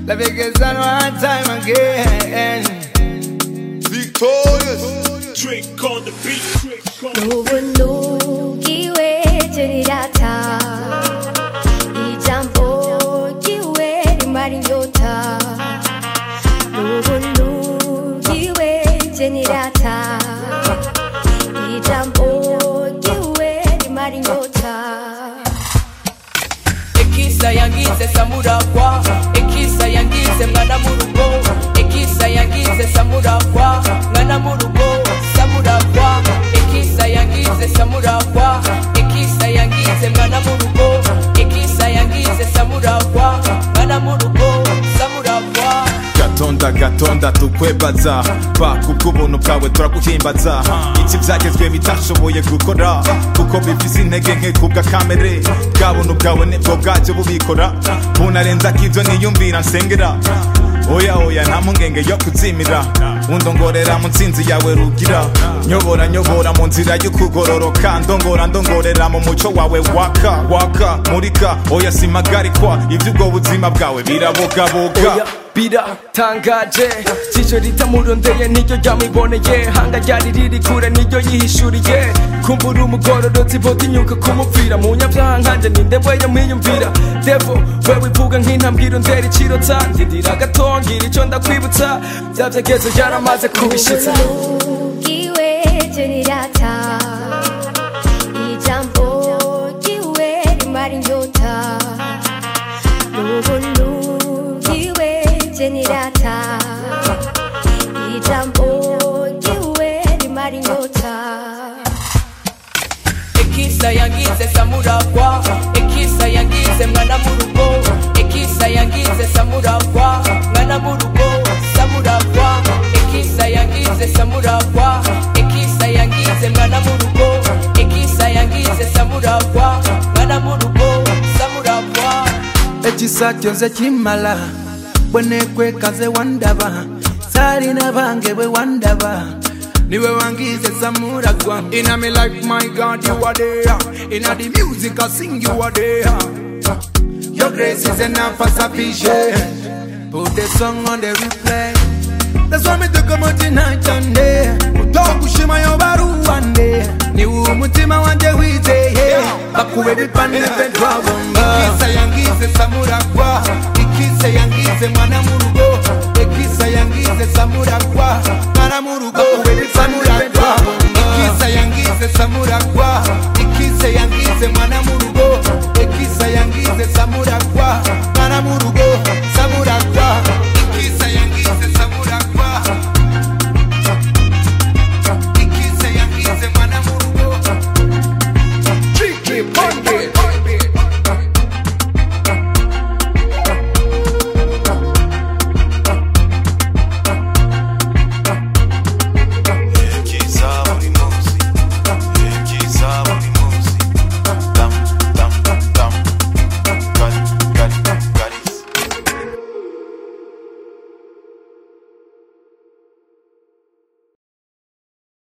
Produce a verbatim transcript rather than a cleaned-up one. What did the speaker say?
Let me get that one time again. Victorious. Drink on the beat. 누구누 기회들이라다 이 잠보 기회리 말이 좋다 누구누 기회들이라다 이 잠보 기회리 말이 좋다 Ekisa yangize samura kwa Ekisa yangize mwana murugo Ekisa yangize samura kwa mwana murugo samura kwa Ekisa yangize samura kwa Ekisa yangize mwana murugo Ekisa yangize samura kwa mwana murugo samura kwa gatonda gatonda tukwebaza ba kubw'ubuntu bwawe turaguhimbaza iki byagezwe bitashoboye gukora kuko bifise intege nke kubwa kamere bwa buntu bwawe nibwo bwacyo bubikora bunarenza k'ibyo niyumvira nsengera oya oya nta mpungenge yo kuzimira undongorera mu nsinzi yawe rugira nyobora nyobora mu nzira y'ukugororoka ndongora ndongorera mu muco wawe waka waka murika oya simagarikwa iby'ubwo buzima bwawe birabogaboga biratangaje ijisho ritamurondeye niryo ryamwiboneye hanga ryari riri kure niryo yihishuriye kumbura umugororotsi voga inyuka kumupfira mu nyabyaha nkanje ninde we yamwiyumvira devo wewe ivuga nk'intambwiro ndera ikirotsa ndindira gato ngira icyo ndakwibutsa bya byegezo byaramaze kubishitsa 기회들이라다 이 잠보 기회리 말이 좋다 누구누 기회들이라다 이 잠보 기회리 말이 좋다 Ekisa yangize samura kwa Ekisa yangize mwana murugo Ekisa yangize samura kwa mwana murugo samura kwa Ekisa yangize samura kwa Ekisa yangize mwana murugo Ekisa yangize samura kwa mwana murugo samura kwa Ekisa kyonse kimala bwenekwe kaze wandaba sari nabange bwe wandaba niwe wangize samura kwa in me life my God you are there in the music I sing you are there your grace is enough for sufficient put the song on the replay that's why me to come out tonight and day utokushima yo baru one day ni umutima wanje wize bakuwe bipande pendwa bomba Ekisa yangize samura kwa Ekisa yangize mwana murugo Ekisa yangize samura kwa mwana murugo samura kwa Ekisa yangize samura kwa Ekisa yangize mwana murugo